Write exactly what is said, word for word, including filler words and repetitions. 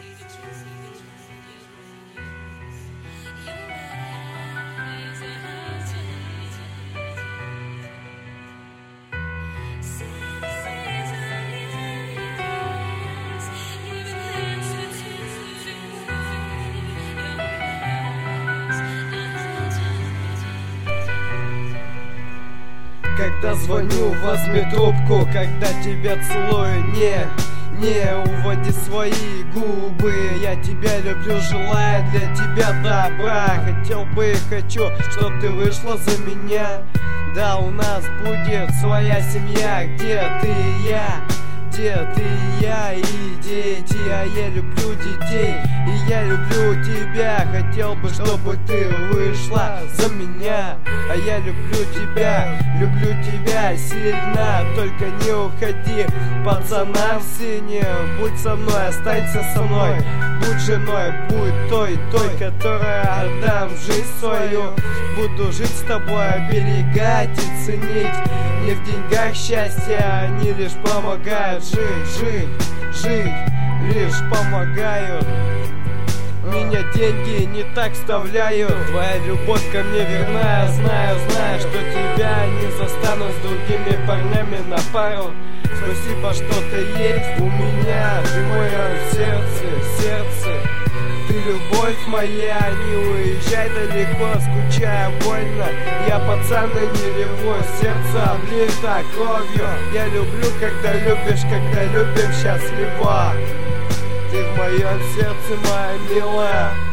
Когда звоню, возьми трубку, когда тебя целую, не, не уводи свои губы. Я тебя люблю, желаю для тебя добра. Хотел бы и хочу, чтоб ты вышла за меня. Да, у нас будет своя семья, где ты и я, где ты и я, и дети. А я люблю детей, и я люблю тебя. Хотел бы, чтобы ты вышла за меня. А я люблю тебя, люблю тебя сильно. Только не уходи, пацанам синим. Будь со мной, останься со мной. Будь женой, будь той, той, которая отдам жизнь свою. Буду жить с тобой, оберегать и ценить. Не в деньгах счастье, они лишь помогают жить, жить, жить, лишь помогают. Меня деньги не так вставляют. Твоя любовь ко мне верна. Знаю, знаю, что тебя не застану с другими парнями на пару. Спасибо, что ты есть у меня. Ты в моем сердце, сердце. Ты любовь моя, не уезжай далеко, скучая больно. Я пацан и не реву, сердце облито кровью. Я люблю, когда любишь, когда любим счастливо. Ты в моем сердце, моя милая.